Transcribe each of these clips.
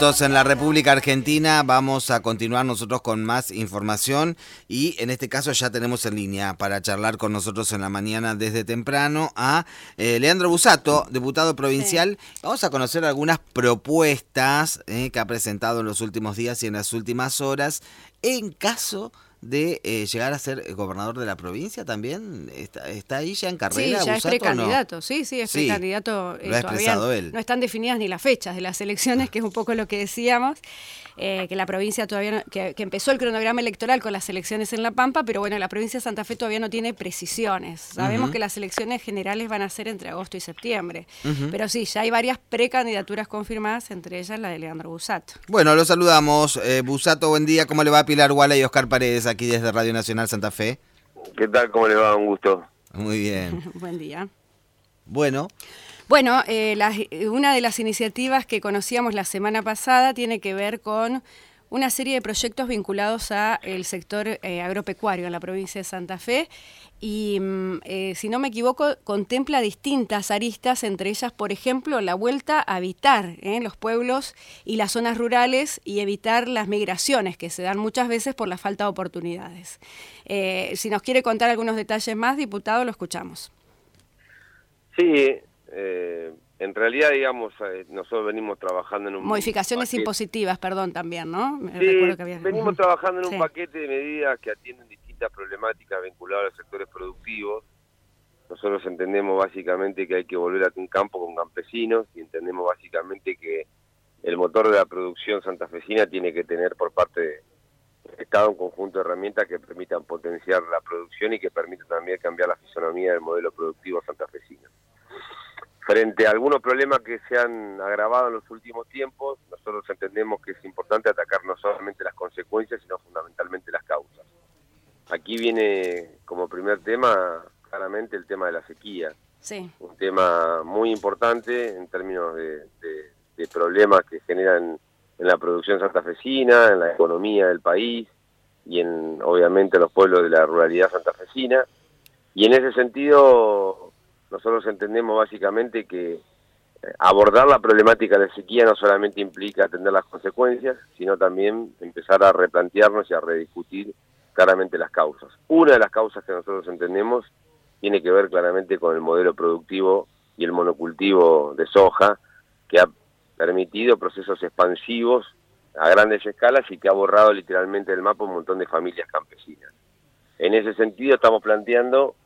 minutos en la República Argentina. Vamos a continuar nosotros con más información y en este caso ya tenemos en línea para charlar con nosotros en la mañana desde temprano a Leandro Busato, diputado provincial. Sí. Vamos a conocer algunas propuestas que ha presentado en los últimos días y en las últimas horas en caso de llegar a ser gobernador de la provincia también. ¿Está ahí ya en carrera? Sí, ya Busato, es precandidato, ¿no? Sí, es precandidato. Lo ha expresado él. No están definidas ni las fechas de las elecciones, que es un poco lo que decíamos, que la provincia todavía no, que empezó el cronograma electoral con las elecciones en La Pampa, pero bueno, la provincia de Santa Fe todavía no tiene precisiones. Sabemos que las elecciones generales van a ser entre agosto y septiembre, pero sí, ya hay varias precandidaturas confirmadas, entre ellas la de Leandro Busato. Bueno, lo saludamos. Busato, buen día. ¿Cómo le va Pilar Guala y Oscar Paredes aquí desde Radio Nacional Santa Fe? ¿Qué tal? ¿Cómo le va? Un gusto. Muy bien. Buen día. Bueno, una de las iniciativas que conocíamos la semana pasada tiene que ver con una serie de proyectos vinculados al sector agropecuario en la provincia de Santa Fe y, si no me equivoco, contempla distintas aristas, entre ellas, por ejemplo, la vuelta a habitar los pueblos y las zonas rurales y evitar las migraciones que se dan muchas veces por la falta de oportunidades. Si nos quiere contar algunos detalles más, diputado, lo escuchamos. Sí, en realidad, digamos, nosotros venimos trabajando en un... Modificaciones impositivas, perdón, también, ¿no? Sí, venimos trabajando en un paquete de medidas que atienden distintas problemáticas vinculadas a los sectores productivos. Nosotros entendemos básicamente que hay que volver a un campo con campesinos y entendemos básicamente que el motor de la producción santafesina tiene que tener por parte del Estado un conjunto de herramientas que permitan potenciar la producción y que permitan también cambiar la fisonomía del modelo productivo santafesino. Frente a algunos problemas que se han agravado en los últimos tiempos, nosotros entendemos que es importante atacar no solamente las consecuencias, sino fundamentalmente las causas. Aquí viene como primer tema, claramente, el tema de la sequía. Sí. Un tema muy importante en términos de problemas que generan en la producción santafesina, en la economía del país y obviamente en los pueblos de la ruralidad santafesina. Y en ese sentido, nosotros entendemos básicamente que abordar la problemática de la sequía no solamente implica atender las consecuencias, sino también empezar a replantearnos y a rediscutir claramente las causas. Una de las causas que nosotros entendemos tiene que ver claramente con el modelo productivo y el monocultivo de soja, que ha permitido procesos expansivos a grandes escalas y que ha borrado literalmente del mapa un montón de familias campesinas. En ese sentido estamos planteando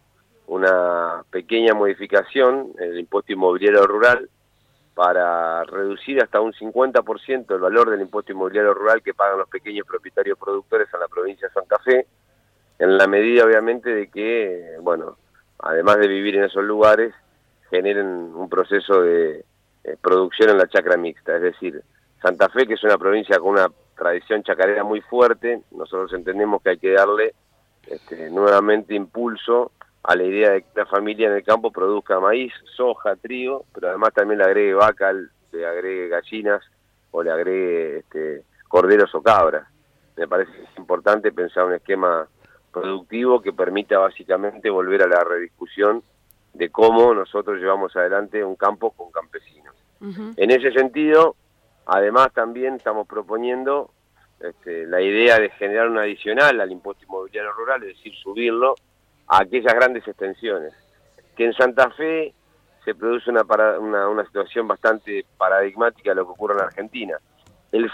una pequeña modificación en el impuesto inmobiliario rural para reducir hasta un 50% el valor del impuesto inmobiliario rural que pagan los pequeños propietarios productores en la provincia de Santa Fe, en la medida obviamente de que, bueno, además de vivir en esos lugares, generen un proceso de producción en la chacra mixta. Es decir, Santa Fe, que es una provincia con una tradición chacarera muy fuerte, nosotros entendemos que hay que darle nuevamente impulso a la idea de que la familia en el campo produzca maíz, soja, trigo, pero además también le agregue vaca, le agregue gallinas o le agregue corderos o cabras. Me parece que es importante pensar un esquema productivo que permita básicamente volver a la rediscusión de cómo nosotros llevamos adelante un campo con campesinos. En ese sentido, además también estamos proponiendo la idea de generar un adicional al impuesto inmobiliario rural, es decir, subirlo a aquellas grandes extensiones, que en Santa Fe se produce una situación bastante paradigmática de lo que ocurre en Argentina. El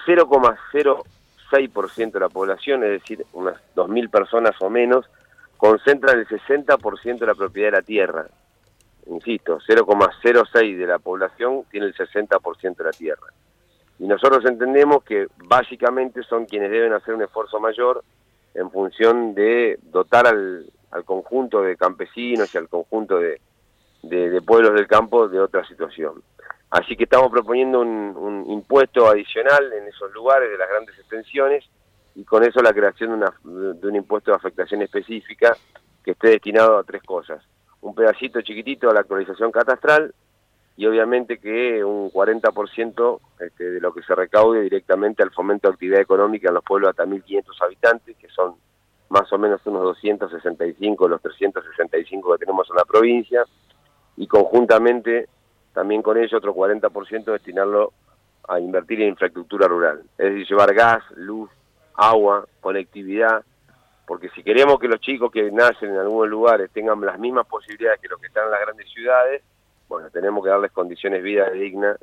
0,06% de la población, es decir, unas 2.000 personas o menos, concentran el 60% de la propiedad de la tierra. Insisto, 0,06 de la población tiene el 60% de la tierra. Y nosotros entendemos que básicamente son quienes deben hacer un esfuerzo mayor en función de dotar al conjunto de campesinos y al conjunto de pueblos del campo de otra situación. Así que estamos proponiendo un impuesto adicional en esos lugares de las grandes extensiones y con eso la creación de un impuesto de afectación específica que esté destinado a tres cosas. Un pedacito chiquitito a la actualización catastral y obviamente que un 40% de lo que se recaude directamente al fomento de actividad económica en los pueblos hasta 1.500 habitantes, que son más o menos unos 265 de los 365 que tenemos en la provincia, y conjuntamente también con ello otro 40% destinarlo a invertir en infraestructura rural, es decir, llevar gas, luz, agua, conectividad, porque si queremos que los chicos que nacen en algunos lugares tengan las mismas posibilidades que los que están en las grandes ciudades, bueno, tenemos que darles condiciones dignas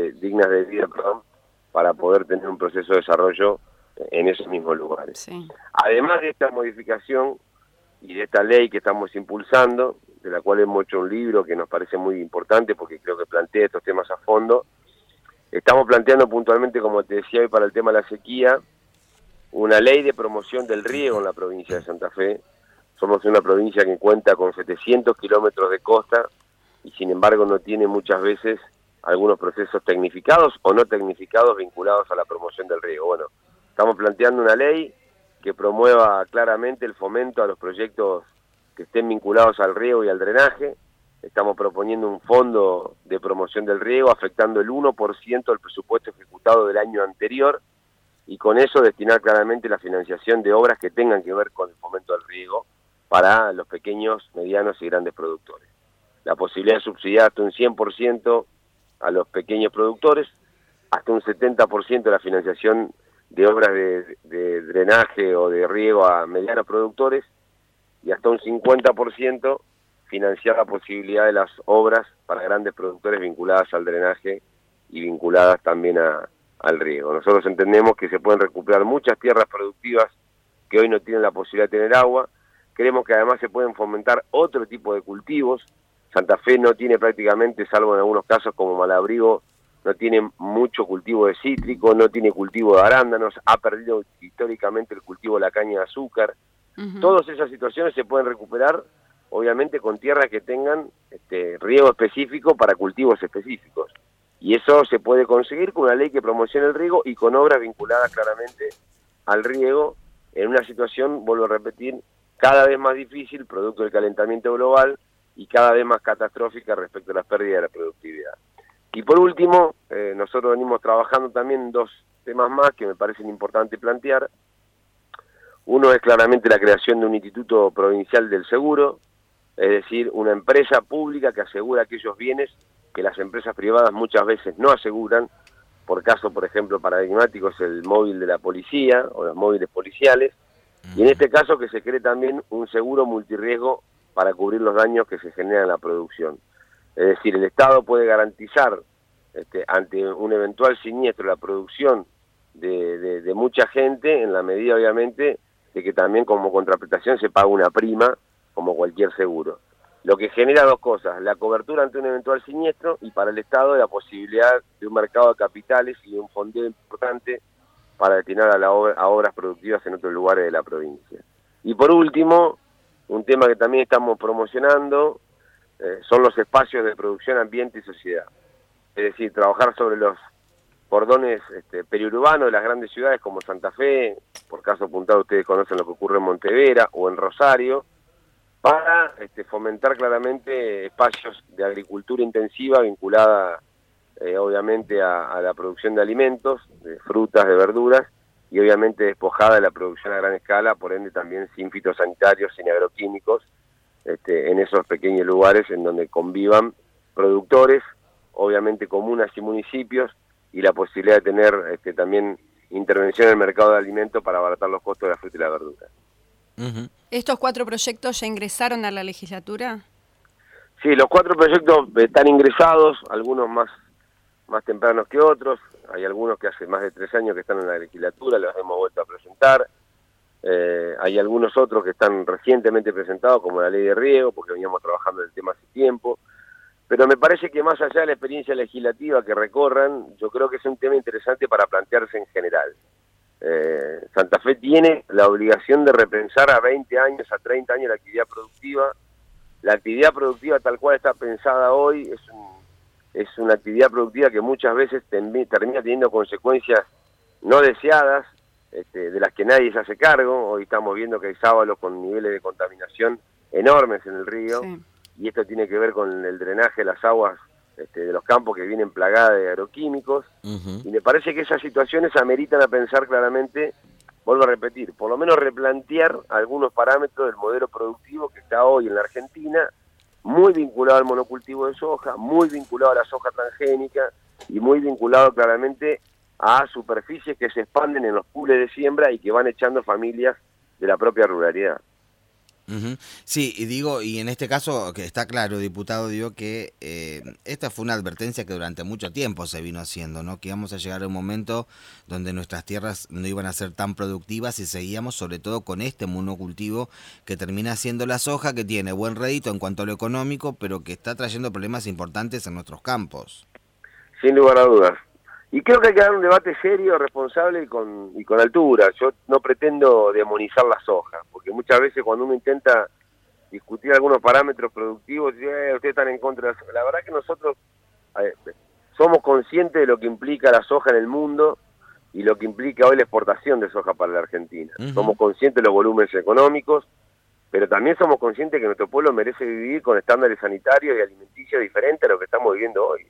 de vida, para poder tener un proceso de desarrollo en esos mismos lugares. Sí. Además de esta modificación y de esta ley que estamos impulsando, de la cual hemos hecho un libro que nos parece muy importante porque creo que plantea estos temas a fondo, estamos planteando puntualmente, como te decía hoy, para el tema de la sequía, una ley de promoción del riego en la provincia de Santa Fe. Somos una provincia que cuenta con 700 kilómetros de costa y sin embargo no tiene muchas veces algunos procesos tecnificados o no tecnificados vinculados a la promoción del riego. Bueno, estamos planteando una ley que promueva claramente el fomento a los proyectos que estén vinculados al riego y al drenaje. Estamos proponiendo un fondo de promoción del riego afectando el 1% del presupuesto ejecutado del año anterior y con eso destinar claramente la financiación de obras que tengan que ver con el fomento del riego para los pequeños, medianos y grandes productores. La posibilidad de subsidiar hasta un 100% a los pequeños productores, hasta un 70% de la financiación de obras de drenaje o de riego a medianos productores y hasta un 50% financiar la posibilidad de las obras para grandes productores vinculadas al drenaje y vinculadas también al riego. Nosotros entendemos que se pueden recuperar muchas tierras productivas que hoy no tienen la posibilidad de tener agua. Creemos que además se pueden fomentar otro tipo de cultivos. Santa Fe no tiene prácticamente, salvo en algunos casos como Malabrigo, no tiene mucho cultivo de cítrico, no tiene cultivo de arándanos, ha perdido históricamente el cultivo de la caña de azúcar. Todas esas situaciones se pueden recuperar, obviamente, con tierras que tengan riego específico para cultivos específicos. Y eso se puede conseguir con una ley que promocione el riego y con obras vinculadas claramente al riego en una situación, vuelvo a repetir, cada vez más difícil, producto del calentamiento global, y cada vez más catastrófica respecto a la pérdida de la productividad. Y por último, nosotros venimos trabajando también en dos temas más que me parecen importantes plantear. Uno es claramente la creación de un Instituto Provincial del Seguro, es decir, una empresa pública que asegura aquellos bienes que las empresas privadas muchas veces no aseguran. Por caso, por ejemplo, paradigmático es el móvil de la policía o los móviles policiales, y en este caso que se cree también un seguro multirriesgo para cubrir los daños que se generan en la producción. Es decir, el Estado puede garantizar ante un eventual siniestro la producción de mucha gente, en la medida obviamente de que también como contraprestación se paga una prima como cualquier seguro. Lo que genera dos cosas: la cobertura ante un eventual siniestro, y para el Estado la posibilidad de un mercado de capitales y de un fondeo importante para destinar a obras productivas en otros lugares de la provincia. Y por último, un tema que también estamos promocionando son los espacios de producción, ambiente y sociedad. Es decir, trabajar sobre los cordones periurbanos de las grandes ciudades como Santa Fe, por caso apuntado ustedes conocen lo que ocurre en Montevera o en Rosario, para fomentar claramente espacios de agricultura intensiva vinculada obviamente a la producción de alimentos, de frutas, de verduras, y obviamente despojada de la producción a gran escala, por ende también sin fitosanitarios, sin agroquímicos, en esos pequeños lugares en donde convivan productores, obviamente comunas y municipios, y la posibilidad de tener también intervención en el mercado de alimentos para abaratar los costos de la fruta y la verdura. ¿Estos 4 proyectos ya ingresaron a la legislatura? Sí, los 4 proyectos están ingresados, algunos más tempranos que otros. Hay algunos que hace más de 3 años que están en la legislatura, los hemos vuelto a presentar. Hay algunos otros que están recientemente presentados, como la ley de riego, porque veníamos trabajando en el tema hace tiempo. Pero me parece que más allá de la experiencia legislativa que recorran, yo creo que es un tema interesante para plantearse en general. Santa Fe tiene la obligación de repensar a 20 años, a 30 años la actividad productiva. La actividad productiva tal cual está pensada hoy es una actividad productiva que muchas veces termina teniendo consecuencias no deseadas, de las que nadie se hace cargo. Hoy estamos viendo que hay sábalos con niveles de contaminación enormes en el río, sí. Y esto tiene que ver con el drenaje de las aguas de los campos que vienen plagadas de agroquímicos, y me parece que esas situaciones ameritan a pensar claramente, vuelvo a repetir, por lo menos replantear algunos parámetros del modelo productivo que está hoy en la Argentina, muy vinculado al monocultivo de soja, muy vinculado a la soja transgénica, y muy vinculado claramente a superficies que se expanden en los pools de siembra y que van echando familias de la propia ruralidad. Ujú. Sí, y digo, y en este caso, que está claro, diputado, digo que esta fue una advertencia que durante mucho tiempo se vino haciendo, ¿no? Que íbamos a llegar a un momento donde nuestras tierras no iban a ser tan productivas y seguíamos sobre todo con este monocultivo que termina siendo la soja, que tiene buen rédito en cuanto a lo económico, pero que está trayendo problemas importantes en nuestros campos. Sin lugar a dudas. Y creo que hay que dar un debate serio, responsable y con altura. Yo no pretendo demonizar la soja, porque muchas veces cuando uno intenta discutir algunos parámetros productivos, ustedes están en contra de la soja. La verdad que nosotros somos conscientes de lo que implica la soja en el mundo y lo que implica hoy la exportación de soja para la Argentina. Somos conscientes de los volúmenes económicos, pero también somos conscientes que nuestro pueblo merece vivir con estándares sanitarios y alimenticios diferentes a lo que estamos viviendo hoy.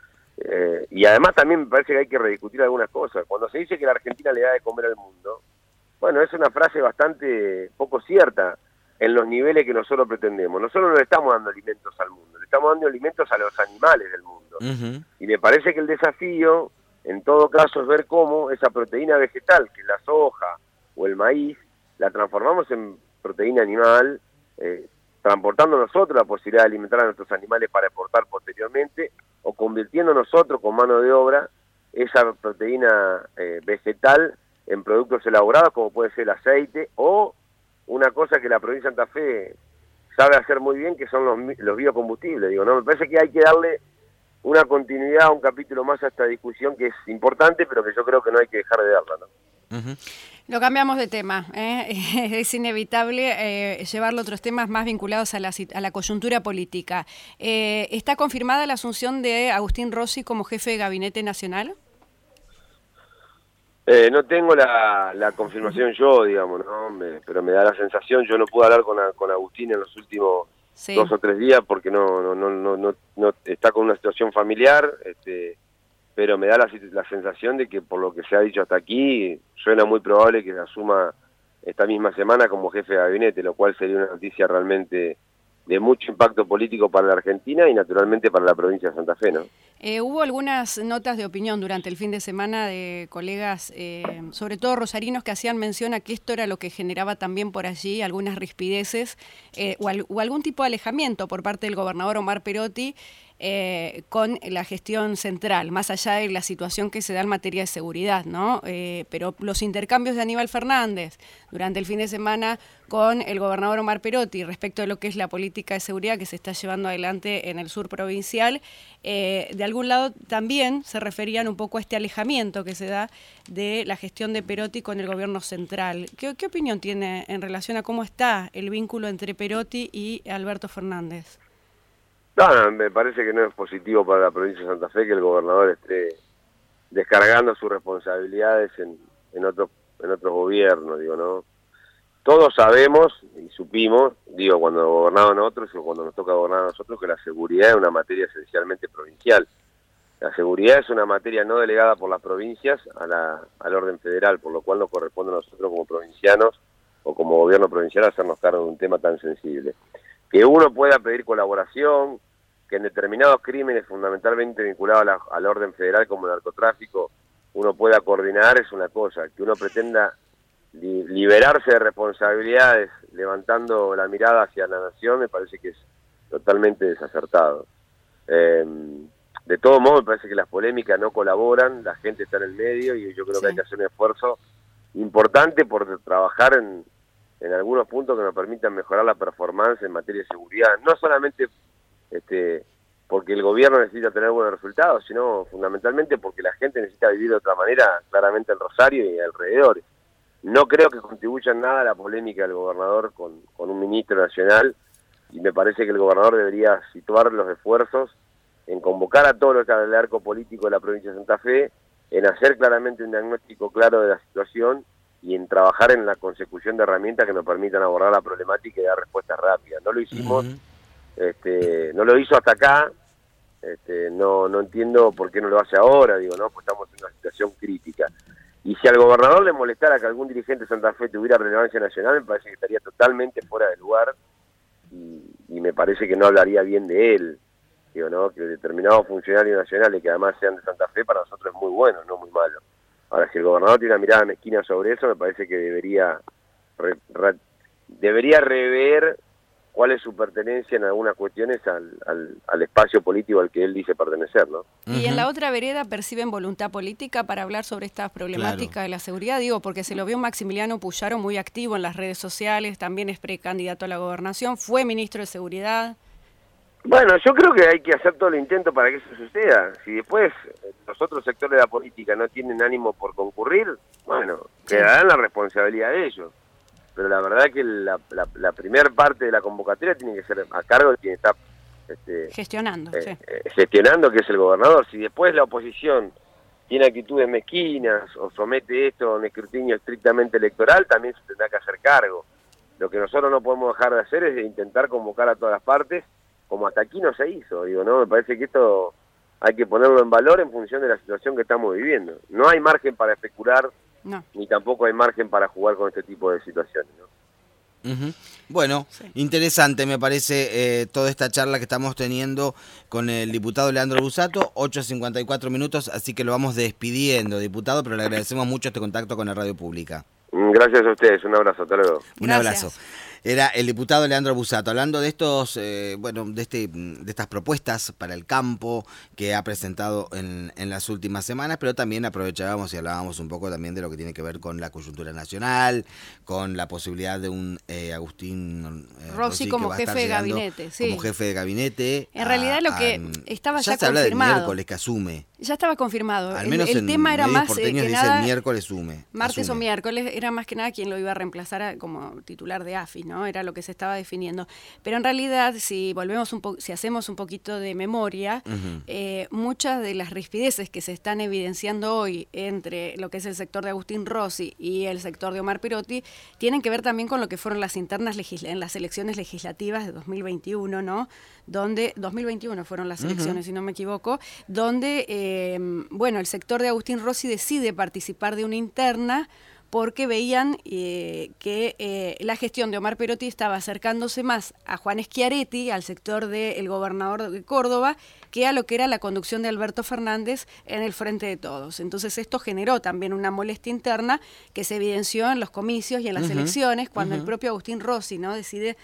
Y además también me parece que hay que rediscutir algunas cosas. Cuando se dice que la Argentina le da de comer al mundo, bueno, es una frase bastante poco cierta en los niveles que nosotros pretendemos. Nosotros no le estamos dando alimentos al mundo, le estamos dando alimentos a los animales del mundo. Y me parece que el desafío, en todo caso, es ver cómo esa proteína vegetal, que es la soja o el maíz, la transformamos en proteína animal, transportando nosotros la posibilidad de alimentar a nuestros animales para exportar posteriormente, o convirtiendo nosotros con mano de obra esa proteína vegetal en productos elaborados, como puede ser el aceite, o una cosa que la provincia de Santa Fe sabe hacer muy bien, que son los biocombustibles. Digo, no, me parece que hay que darle una continuidad, un capítulo más a esta discusión que es importante, pero que yo creo que no hay que dejar de darla, ¿no? Lo cambiamos de tema, es inevitable llevarlo a otros temas más vinculados a la coyuntura política. ¿Está confirmada la asunción de Agustín Rossi como jefe de gabinete nacional? No tengo la confirmación yo, digamos, ¿no? Pero me da la sensación. Yo no pude hablar con Agustín en los últimos 2 o 3 días porque no está con una situación familiar, pero me da la sensación de que por lo que se ha dicho hasta aquí, suena muy probable que se asuma esta misma semana como jefe de gabinete, lo cual sería una noticia realmente de mucho impacto político para la Argentina y naturalmente para la provincia de Santa Fe, ¿no? Hubo algunas notas de opinión durante el fin de semana de colegas, sobre todo rosarinos, que hacían mención a que esto era lo que generaba también por allí algunas rispideces o algún tipo de alejamiento por parte del gobernador Omar Perotti con la gestión central, más allá de la situación que se da en materia de seguridad, ¿no? Pero los intercambios de Aníbal Fernández durante el fin de semana con el gobernador Omar Perotti respecto de lo que es la política de seguridad que se está llevando adelante en el sur provincial, de algún lado también se referían un poco a este alejamiento que se da de la gestión de Perotti con el gobierno central. ¿Qué opinión tiene en relación a cómo está el vínculo entre Perotti y Alberto Fernández? No, me parece que no es positivo para la provincia de Santa Fe que el gobernador esté descargando sus responsabilidades en otros gobiernos, digo, ¿no? Todos sabemos y supimos, digo, cuando gobernaban otros o cuando nos toca gobernar a nosotros, que la seguridad es una materia esencialmente provincial. La seguridad es una materia no delegada por las provincias al orden federal, por lo cual nos corresponde a nosotros como provincianos o como gobierno provincial hacernos cargo de un tema tan sensible. Que uno pueda pedir colaboración, que en determinados crímenes fundamentalmente vinculados al orden federal como el narcotráfico uno pueda coordinar es una cosa, que uno pretenda liberarse de responsabilidades levantando la mirada hacia la nación me parece que es totalmente desacertado. De todo modo me parece que las polémicas no colaboran, la gente está en el medio y yo creo que hay que hacer un esfuerzo importante por trabajar en algunos puntos que nos permitan mejorar la performance en materia de seguridad, no solamente porque el gobierno necesita tener buenos resultados, sino fundamentalmente porque la gente necesita vivir de otra manera, claramente en Rosario y alrededores. No creo que contribuya en nada a la polémica del gobernador con un ministro nacional, y me parece que el gobernador debería situar los esfuerzos en convocar a todos los del arco político de la provincia de Santa Fe, en hacer claramente un diagnóstico claro de la situación y en trabajar en la consecución de herramientas que nos permitan abordar la problemática y dar respuestas rápidas. No lo hicimos, no lo hizo hasta acá, no entiendo por qué no lo hace ahora, digo, no, pues estamos en una situación crítica. Y si al gobernador le molestara que algún dirigente de Santa Fe tuviera relevancia nacional, me parece que estaría totalmente fuera de lugar y me parece que no hablaría bien de él. Digo, ¿no? Que determinados funcionarios nacionales que además sean de Santa Fe para nosotros es muy bueno, no muy malo. Ahora, si el gobernador tiene una mirada mezquina sobre eso, me parece que debería rever cuál es su pertenencia en algunas cuestiones al espacio político al que él dice pertenecer, ¿no? Y en la otra vereda perciben voluntad política para hablar sobre estas problemáticas de la seguridad, digo, porque se lo vio Maximiliano Puyaro muy activo en las redes sociales, también es precandidato a la gobernación, fue ministro de Seguridad. Bueno, yo creo que hay que hacer todo el intento para que eso suceda. Si después los otros sectores de la política no tienen ánimo por concurrir, bueno, quedarán la responsabilidad de ellos. Pero la verdad que la primera parte de la convocatoria tiene que ser a cargo de quien está gestionando, gestionando, que es el gobernador. Si después la oposición tiene actitudes mezquinas o somete esto a un escrutinio estrictamente electoral, también se tendrá que hacer cargo. Lo que nosotros no podemos dejar de hacer es de intentar convocar a todas las partes, como hasta aquí no se hizo. Digo, no, me parece que esto hay que ponerlo en valor en función de la situación que estamos viviendo. No hay margen para especular. No. Ni tampoco hay margen para jugar con este tipo de situaciones, ¿no? Bueno, interesante me parece toda esta charla que estamos teniendo con el diputado Leandro Busato, 8:54 minutos, así que lo vamos despidiendo, diputado, pero le agradecemos mucho este contacto con la radio pública. Gracias a ustedes, un abrazo, hasta luego. Un abrazo. Era el diputado Leandro Busato, hablando de estos, de estas propuestas para el campo que ha presentado en las últimas semanas, pero también aprovechábamos y hablábamos un poco también de lo que tiene que ver con la coyuntura nacional, con la posibilidad de un Agustín Rossi como jefe de gabinete, como jefe de gabinete. En realidad lo que estaba ya se habla confirmado. Del miércoles que asume. Ya estaba confirmado. Al menos el tema era más que nada, dice el miércoles martes asume. O miércoles era más que nada quien lo iba a reemplazar como titular de AFI, ¿no? Era lo que se estaba definiendo. Pero en realidad, si hacemos un poquito de memoria, muchas de las rispideces que se están evidenciando hoy entre lo que es el sector de Agustín Rossi y el sector de Omar Perotti tienen que ver también con lo que fueron las internas en las elecciones legislativas de 2021, ¿no? Donde 2021 fueron las elecciones, si no me equivoco, donde el sector de Agustín Rossi decide participar de una interna porque veían que la gestión de Omar Perotti estaba acercándose más a Juan Schiaretti, al sector del gobernador de Córdoba, que a lo que era la conducción de Alberto Fernández en el Frente de Todos. Entonces esto generó también una molestia interna que se evidenció en los comicios y en las elecciones, cuando el propio Agustín Rossi, ¿no?, decide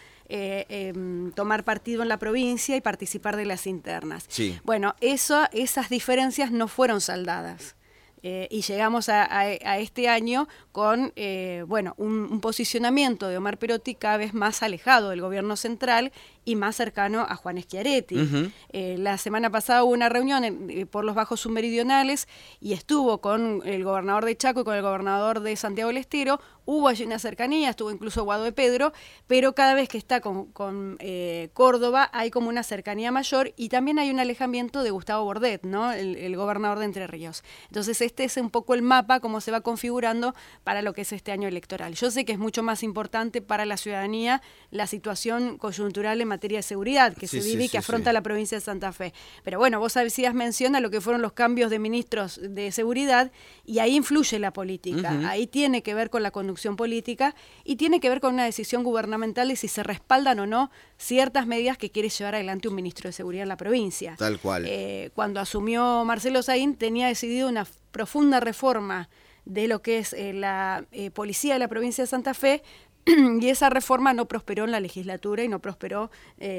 tomar partido en la provincia y participar de las internas. Sí. Bueno, esas diferencias no fueron saldadas. Y llegamos a este año con un posicionamiento de Omar Perotti cada vez más alejado del gobierno central y más cercano a Juan Schiaretti. La semana pasada hubo una reunión por los bajos submeridionales y estuvo con el gobernador de Chaco y con el gobernador de Santiago del Estero. Hubo allí una cercanía, estuvo incluso Guado de Pedro, pero cada vez que está con Córdoba hay como una cercanía mayor y también hay un alejamiento de Gustavo Bordet, ¿no?, el gobernador de Entre Ríos. Entonces este es un poco el mapa, cómo se va configurando para lo que es este año electoral. Yo sé que es mucho más importante para la ciudadanía la situación coyuntural en materia de seguridad que se vive y que afronta la provincia de Santa Fe. Pero bueno, vos hacías mención a lo que fueron los cambios de ministros de seguridad y ahí influye la política. Ahí tiene que ver con la conducción política y tiene que ver con una decisión gubernamental de si se respaldan o no ciertas medidas que quiere llevar adelante un ministro de seguridad en la provincia. Tal cual. Cuando asumió Marcelo Saín tenía decidido una profunda reforma de lo que es la policía de la provincia de Santa Fe, y esa reforma no prosperó en la legislatura y no prosperó,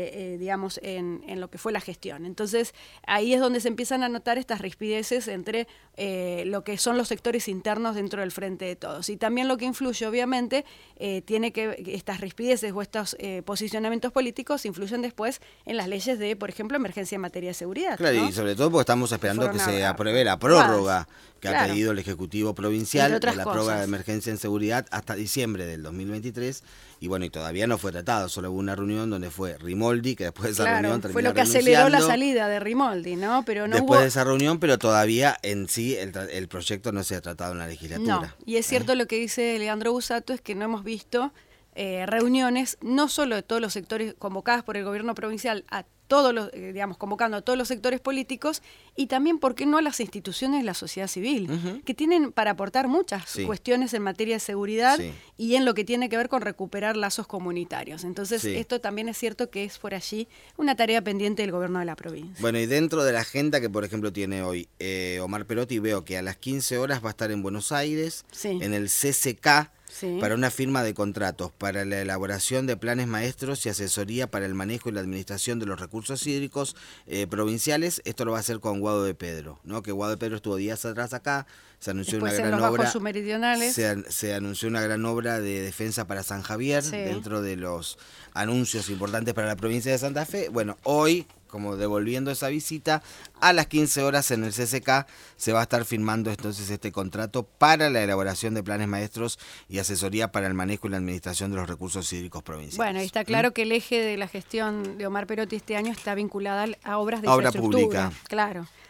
en lo que fue la gestión. Entonces, ahí es donde se empiezan a notar estas rispideces entre lo que son los sectores internos dentro del Frente de Todos. Y también lo que influye, obviamente, tiene que estas rispideces o estos posicionamientos políticos influyen después en las leyes de, por ejemplo, emergencia en materia de seguridad. Claro, ¿no? Y sobre todo porque estamos esperando que se apruebe la prórroga que ha pedido el Ejecutivo Provincial de la prórroga de emergencia en seguridad hasta diciembre del 2023. Y bueno, y todavía no fue tratado, solo hubo una reunión donde fue Rimoldi, que después de esa reunión terminó fue lo que aceleró la salida de Rimoldi, ¿no? Pero no después de esa reunión, pero todavía en sí el proyecto no se ha tratado en la legislatura. No, y es cierto lo que dice Leandro Busato, es que no hemos visto reuniones, no solo de todos los sectores convocadas por el gobierno provincial, a todos los, digamos, convocando a todos los sectores políticos y también, ¿por qué no a las instituciones de la sociedad civil? Que tienen para aportar muchas cuestiones en materia de seguridad y en lo que tiene que ver con recuperar lazos comunitarios. Entonces, esto también es cierto que es por allí una tarea pendiente del gobierno de la provincia. Bueno, y dentro de la agenda que, por ejemplo, tiene hoy Omar Perotti, veo que a las 15 horas va a estar en Buenos Aires, en el CCK, para una firma de contratos, para la elaboración de planes maestros y asesoría para el manejo y la administración de los recursos hídricos provinciales. Esto lo va a hacer con Guado de Pedro, ¿no? Que Guado de Pedro estuvo días atrás acá, se anunció después una gran los obra. bajos submeridionales. Se anunció una gran obra de defensa para San Javier, dentro de los anuncios importantes para la provincia de Santa Fe. Bueno, hoy, como devolviendo esa visita, a las 15 horas en el CCK se va a estar firmando entonces este contrato para la elaboración de planes maestros y asesoría para el manejo y la administración de los recursos hídricos provinciales. Bueno, y está claro que el eje de la gestión de Omar Perotti este año está vinculada a obras de infraestructura. Obra pública. Claro.